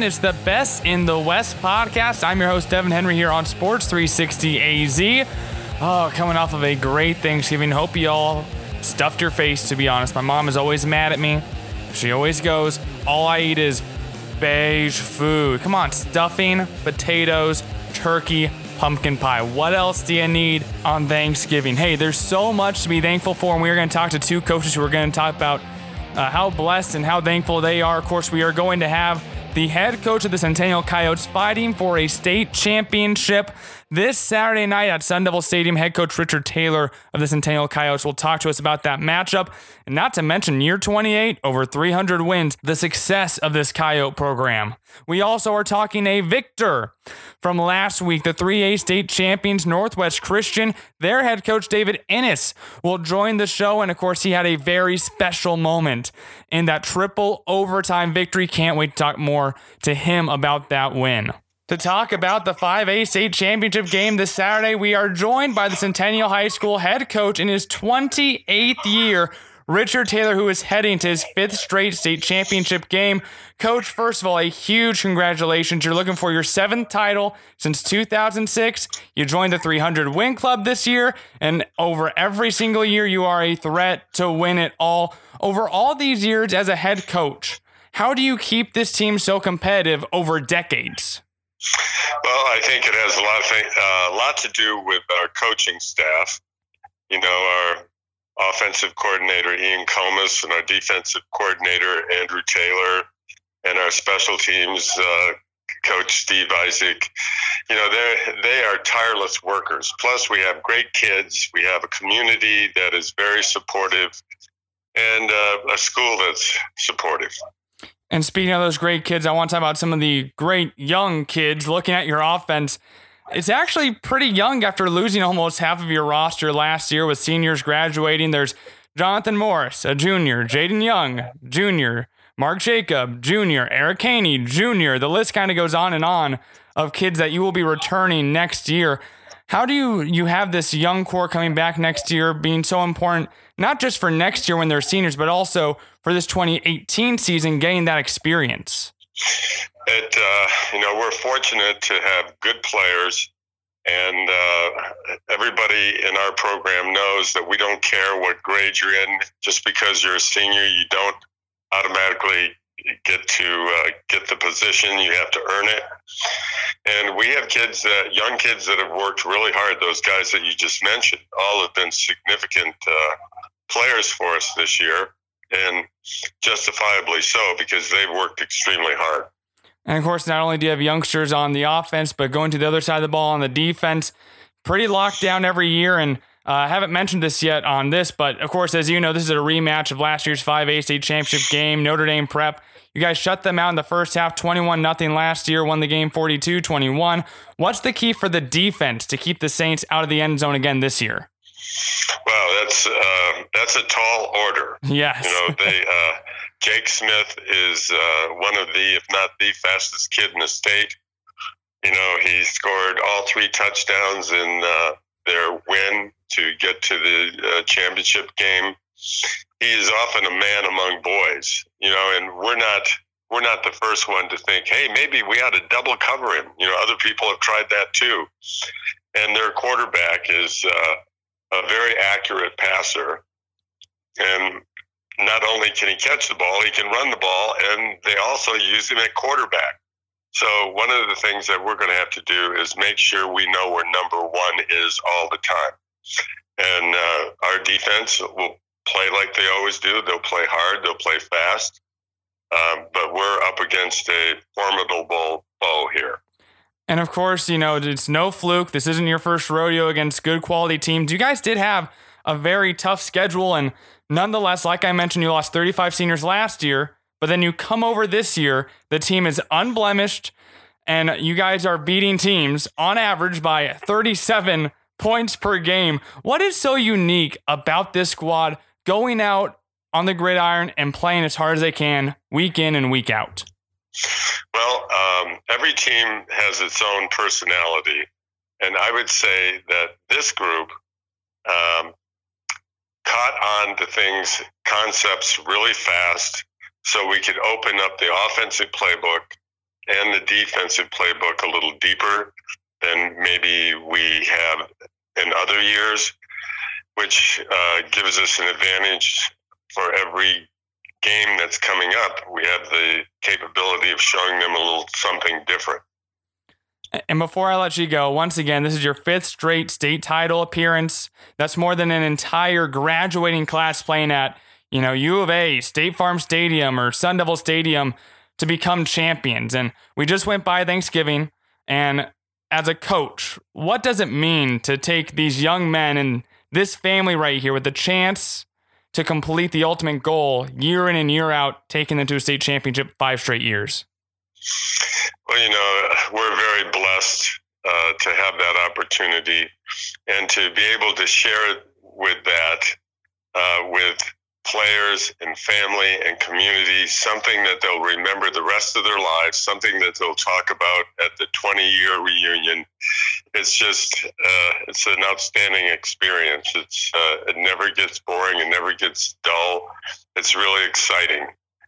It's the Best in the West podcast. I'm your host, Devin Henry, here on Sports 360 AZ. Oh, coming off of a great Thanksgiving. Hope you all stuffed your face, to be honest. My mom is always mad at me. She always goes, all I eat is beige food. Come on, stuffing, potatoes, turkey, pumpkin pie. What else do you need on Thanksgiving? Hey, there's so much to be thankful for, and we are going to talk to two coaches who are going to talk about how blessed and how thankful they are. Of course, we are going to have the head coach of the Centennial Coyotes fighting for a state championship this Saturday night at Sun Devil Stadium. Head coach Richard Taylor of the Centennial Coyotes will talk to us about that matchup, and not to mention year 28, over 300 wins, the success of this Coyote program. We also are talking a victor from last week, the 3A state champions Northwest Christian. Their head coach David Ennis will join the show, and of course he had a very special moment in that triple overtime victory. Can't wait to talk more to him about that win. To talk about the 5A state championship game this Saturday, we are joined by the Centennial High School head coach in his 28th year, Richard Taylor, who is heading to his 5th straight state championship game. Coach, first of all, a huge congratulations. You're looking for your 7th title since 2006. You joined the 300 win club this year, and over every single year, you are a threat to win it all. Over all these years as a head coach, how do you keep this team so competitive over decades? Well, I think it has a lot to do with our coaching staff. You know, our offensive coordinator, Ian Comas, and our defensive coordinator, Andrew Taylor, and our special teams coach, Steve Isaac. You know, they are tireless workers. Plus, we have great kids. We have a community that is very supportive and a school that's supportive. And speaking of those great kids, I want to talk about some of the great young kids. Looking at your offense, it's actually pretty young after losing almost half of your roster last year with seniors graduating. There's Jonathan Morris, a junior, Jaden Young, junior, Mark Jacob, junior, Eric Haney, junior. The list kind of goes on and on of kids that you will be returning next year. How do you have this young core coming back next year being so important, not just for next year when they're seniors, but also for this 2018 season, getting that experience? We're fortunate to have good players, and everybody in our program knows that we don't care what grade you're in. Just because you're a senior, you don't automatically get the position. You have to earn it. And we have young kids that have worked really hard. Those guys that you just mentioned, all have been significant players for us this year, and justifiably so, because they've worked extremely hard. And of course, not only do you have youngsters on the offense, but going to the other side of the ball on the defense, pretty locked down every year. And I haven't mentioned this yet on this, but of course, as you know, this is a rematch of last year's 5A state championship game, Notre Dame Prep. You guys shut them out in the first half, 21-0 last year, won the game 42-21. What's the key for the defense to keep the Saints out of the end zone again this year? Well, that's a tall order. Yes. You know, Jake Smith is one of the, if not the fastest kid in the state. You know, he scored all 3 touchdowns in their win to get to the championship game. He is often a man among boys, you know, and we're not the first one to think, hey, maybe we ought to double cover him. You know, other people have tried that too. And their quarterback is a very accurate passer. And not only can he catch the ball, he can run the ball, and they also use him at quarterback. So one of the things that we're going to have to do is make sure we know where number 1 is all the time. And our defense will play like they always do. They'll play hard. They'll play fast. But we're up against a formidable foe here. And of course, you know, it's no fluke. This isn't your first rodeo against good quality teams. You guys did have a very tough schedule. And nonetheless, like I mentioned, you lost 35 seniors last year. But then you come over this year, the team is unblemished. And you guys are beating teams on average by 37 points per game. What is so unique about this squad going out on the gridiron and playing as hard as they can week in and week out? Well, every team has its own personality. And I would say that this group caught on to concepts really fast, so we could open up the offensive playbook and the defensive playbook a little deeper than maybe we have in other years, which gives us an advantage for every game that's coming up. We have the capability of showing them a little something different. And before I let you go, once again, this is your 5th straight state title appearance. That's more than an entire graduating class playing at, U of A, State Farm Stadium, or Sun Devil Stadium to become champions. And we just went by Thanksgiving, and as a coach, what does it mean to take these young men and this family right here with the chance to complete the ultimate goal year in and year out, taking them to a state championship 5 straight years? Well, we're very blessed to have that opportunity and to be able to share it with with players and family and community, something that they'll remember the rest of their lives, something that they'll talk about at the 20-year reunion. It's just, it's an outstanding experience. It never gets boring. It never gets dull. It's really exciting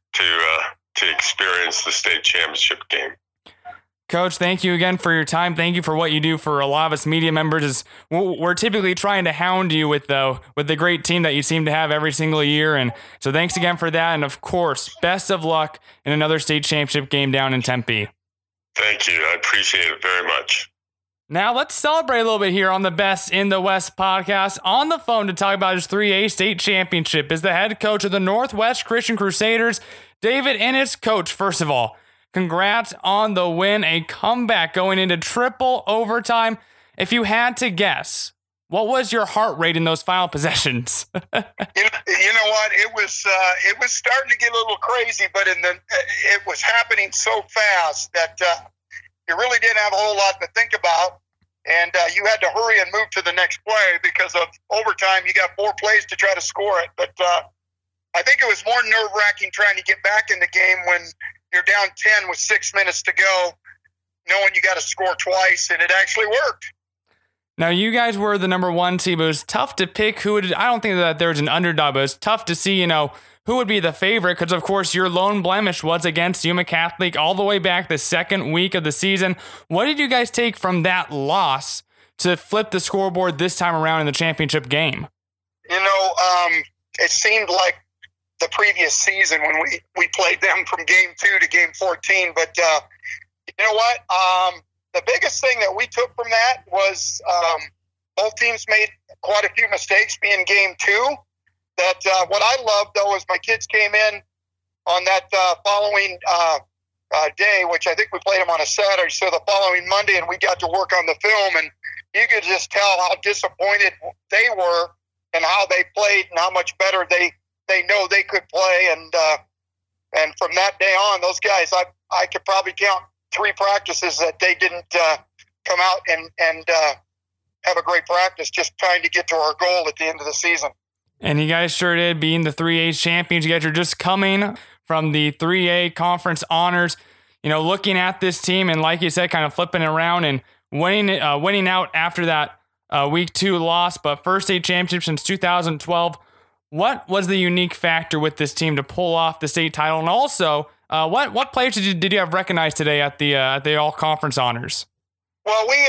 to experience the state championship game. Coach, thank you again for your time. Thank you for what you do for a lot of us media members. We're typically trying to hound you with the great team that you seem to have every single year. And so thanks again for that. And of course, best of luck in another state championship game down in Tempe. Thank you. I appreciate it very much. Now let's celebrate a little bit here on the Best in the West podcast. On the phone to talk about his 3A state championship is the head coach of the Northwest Christian Crusaders, David Ennis. Coach, first of all, congrats on the win, a comeback going into triple overtime. If you had to guess, what was your heart rate in those final possessions? You know what? It was starting to get a little crazy, but it was happening so fast that you really didn't have a whole lot to think about, and you had to hurry and move to the next play because of overtime. You got 4 plays to try to score it, but I think it was more nerve-wracking trying to get back in the game when you're down 10 with 6 minutes to go, knowing you got to score twice, and it actually worked. Now, you guys were the number 1 team. It was tough to pick who would. I don't think that there was an underdog, but it was tough to see, who would be the favorite, because, of course, your lone blemish was against Yuma Catholic all the way back the second week of the season. What did you guys take from that loss to flip the scoreboard this time around in the championship game? It seemed like the previous season when we played them from game 2 to game 14. But you know what? The biggest thing that we took from that was both teams made quite a few mistakes being game 2. That what I loved, though, is my kids came in on that following day, which I think we played them on a Saturday, so the following Monday, and we got to work on the film, and you could just tell how disappointed they were and how they played and how much better they know they could play, and from that day on, those guys, I could probably count 3 practices that they didn't come out and have a great practice, just trying to get to our goal at the end of the season. And you guys sure did, being the 3A champions. You guys are just coming from the 3A conference honors, looking at this team and, like you said, kind of flipping it around and winning out after that week 2 loss, but first state championship since 2012. What was the unique factor with this team to pull off the state title? And also, what players did you have recognized today at the all conference honors? Well, we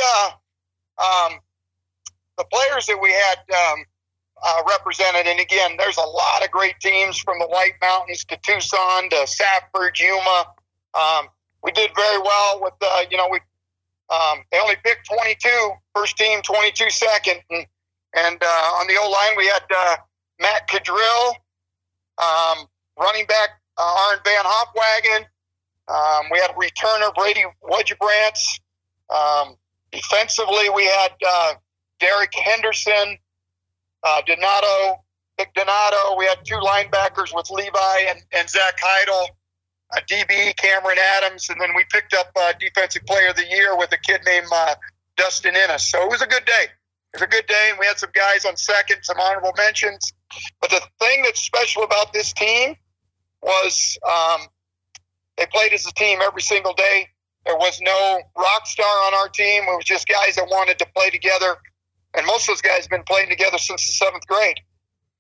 the players that we had represented, and again, there's a lot of great teams from the White Mountains to Tucson to Safford, Yuma. We did very well with they only picked 22 first team, 22 second, and on the O-line we had Matt Cadrill, running back Aaron Van Hopwagen. We had a returner, Brady Wudgebrants. Defensively, we had Derek Henderson, Vic Donato. We had 2 linebackers with Levi and Zach Heidel, DB Cameron Adams, and then we picked up Defensive Player of the Year with a kid named Dustin Ennis. So it was a good day. It was a good day, and we had some guys on second, some honorable mentions. But the thing that's special about this team was they played as a team every single day. There was no rock star on our team. It was just guys that wanted to play together. And most of those guys have been playing together since the 7th grade.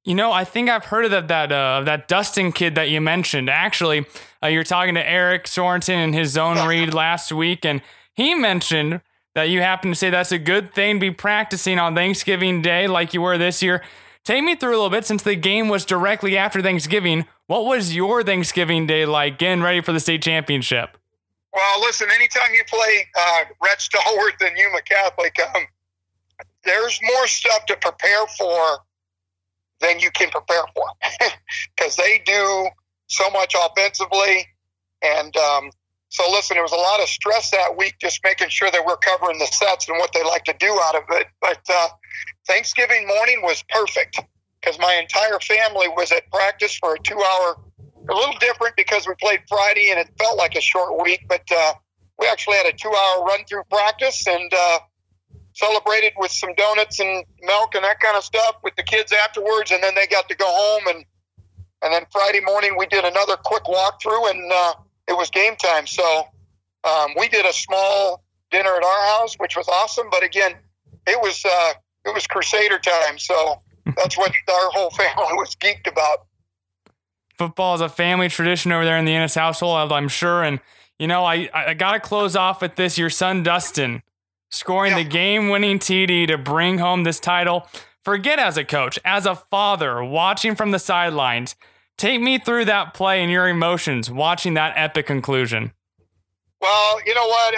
I think I've heard of that Dustin kid that you mentioned. Actually, you're talking to Eric Sorensen in his zone read last week, and he mentioned that you happen to say that's a good thing to be practicing on Thanksgiving Day like you were this year. Take me through a little bit, since the game was directly after Thanksgiving. What was your Thanksgiving Day like, getting ready for the state championship? Well, listen, anytime you play Red Stalwart than Yuma Catholic, there's more stuff to prepare for than you can prepare for, because they do so much offensively. And so listen, there was a lot of stress that week just making sure that we're covering the sets and what they like to do out of it. But Thanksgiving morning was perfect, because my entire family was at practice for a 2-hour, a little different because we played Friday and it felt like a short week, but we actually had a 2-hour run-through practice and celebrated with some donuts and milk and that kind of stuff with the kids afterwards, and then they got to go home, and then Friday morning we did another quick walkthrough, and it was game time. So we did a small dinner at our house, which was awesome, but again, it was Crusader time, so that's what our whole family was geeked about. Football is a family tradition over there in the Ennis household, I'm sure, and I got to close off with this. Your son Dustin scoring the game-winning TD to bring home this title. Forget as a coach, as a father, watching from the sidelines, take me through that play and your emotions watching that epic conclusion. Well, you know what?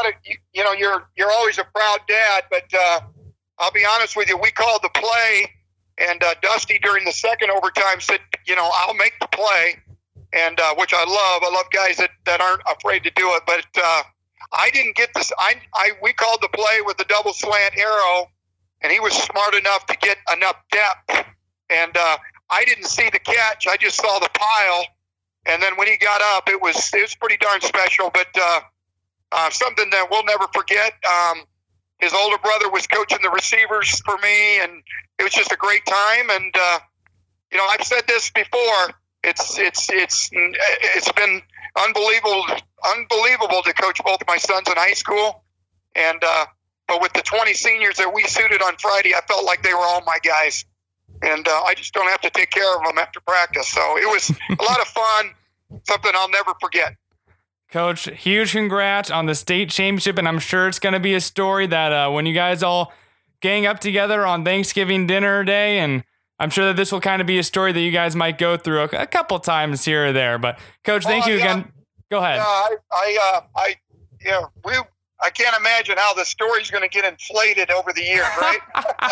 You're always a proud dad, but I'll be honest with you. We called the play, and Dusty during the second overtime said, I'll make the play, and which I love. I love guys that aren't afraid to do it, but I didn't get this. We called the play with the double slant arrow, and he was smart enough to get enough depth. And I didn't see the catch. I just saw the pile. And then when he got up, it was pretty darn special. But something that we'll never forget. His older brother was coaching the receivers for me, and it was just a great time. And I've said this before. It's been unbelievable to coach both my sons in high school, and but with the 20 seniors that we suited on Friday, I felt like they were all my guys, and I just don't have to take care of them after practice. So it was a lot of fun, something I'll never forget. Coach, huge congrats on the state championship, and I'm sure it's going to be a story that when you guys all gang up together on Thanksgiving dinner day, and I'm sure that this will kind of be a story that you guys might go through a couple times here or there. But Coach, thank you again. Go ahead. I can't imagine how the story's going to get inflated over the years, right?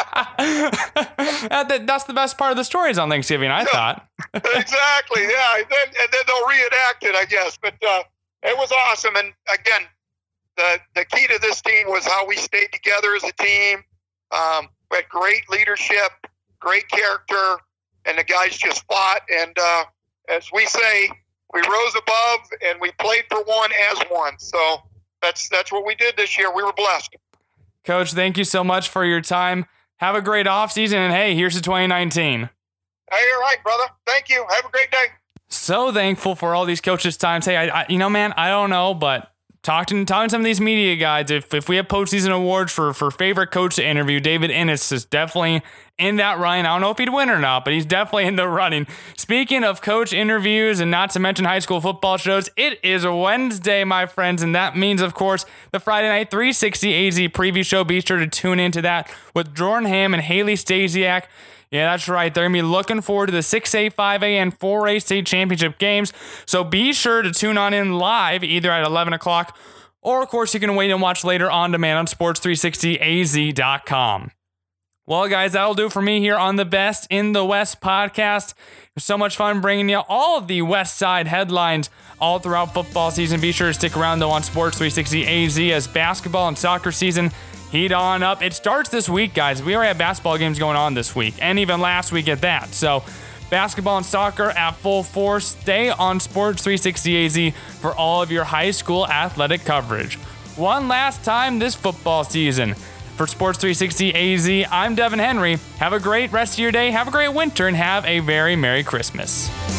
That's the best part of the stories on Thanksgiving, I thought. Exactly, yeah. And then they'll reenact it, I guess. But it was awesome. And again, the key to this team was how we stayed together as a team. We had great leadership, great character, and the guys just fought. And as we say, we rose above and we played for one as one. So that's what we did this year. We were blessed. Coach, thank you so much for your time. Have a great offseason, and hey, here's to 2019. Hey, you're right, brother. Thank you. Have a great day. So thankful for all these coaches' times. Hey, I man, I don't know, but talking to some of these media guys, if we have postseason awards for favorite coach to interview, David Ennis is definitely in that running. I don't know if he'd win or not, but he's definitely in the running. Speaking of coach interviews and not to mention high school football shows, it is Wednesday, my friends, and that means, of course, the Friday Night 360 AZ preview show. Be sure to tune into that with Jordan Ham and Haley Stasiak. Yeah, that's right. They're going to be looking forward to the 6A, 5A, and 4A state championship games. So be sure to tune on in live either at 11 o'clock or, of course, you can wait and watch later on demand on sports360az.com. Well, guys, that'll do for me here on the Best in the West podcast. It was so much fun bringing you all of the West Side headlines all throughout football season. Be sure to stick around, though, on Sports360AZ as basketball and soccer season heat on up. It starts this week, guys. We already have basketball games going on this week, and even last week at that. So basketball and soccer at full force. Stay on Sports360AZ for all of your high school athletic coverage. One last time this football season. For Sports360AZ, I'm Devin Henry. Have a great rest of your day, have a great winter, and have a very Merry Christmas.